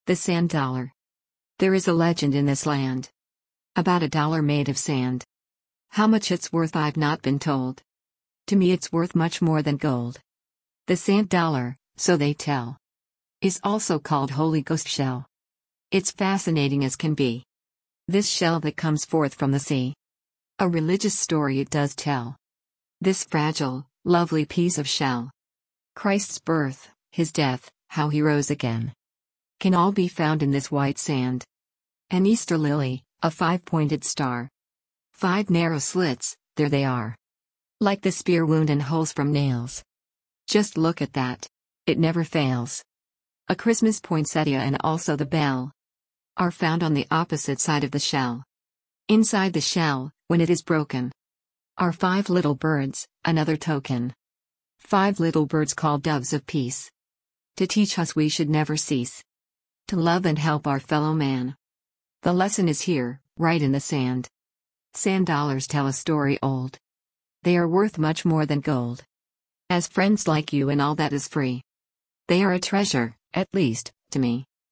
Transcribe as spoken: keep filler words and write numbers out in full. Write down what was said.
The sand dollar. There is a legend in this land about a dollar made of sand. How much it's worth I've not been told. To me it's worth much more than gold. The sand dollar, so they tell, is also called Holy Ghost shell. It's fascinating as can be. This shell that comes forth from the sea. A religious story it does tell. This fragile, lovely piece of shell. Christ's birth, his death, how he rose again, can all be found in this white sand. An Easter lily, a five-pointed star. Five narrow slits, there they are. Like the spear wound and holes from nails. Just look at that. It never fails. A Christmas poinsettia and also the bell are found on the opposite side of the shell. Inside the shell, when it is broken, are five little birds, another token. Five little birds called doves of peace. To teach us we should never cease to love and help our fellow man. The lesson is here, right in the sand. Sand dollars tell a story old. They are worth much more than gold. As friends like you and all that is free. They are a treasure, at least, to me.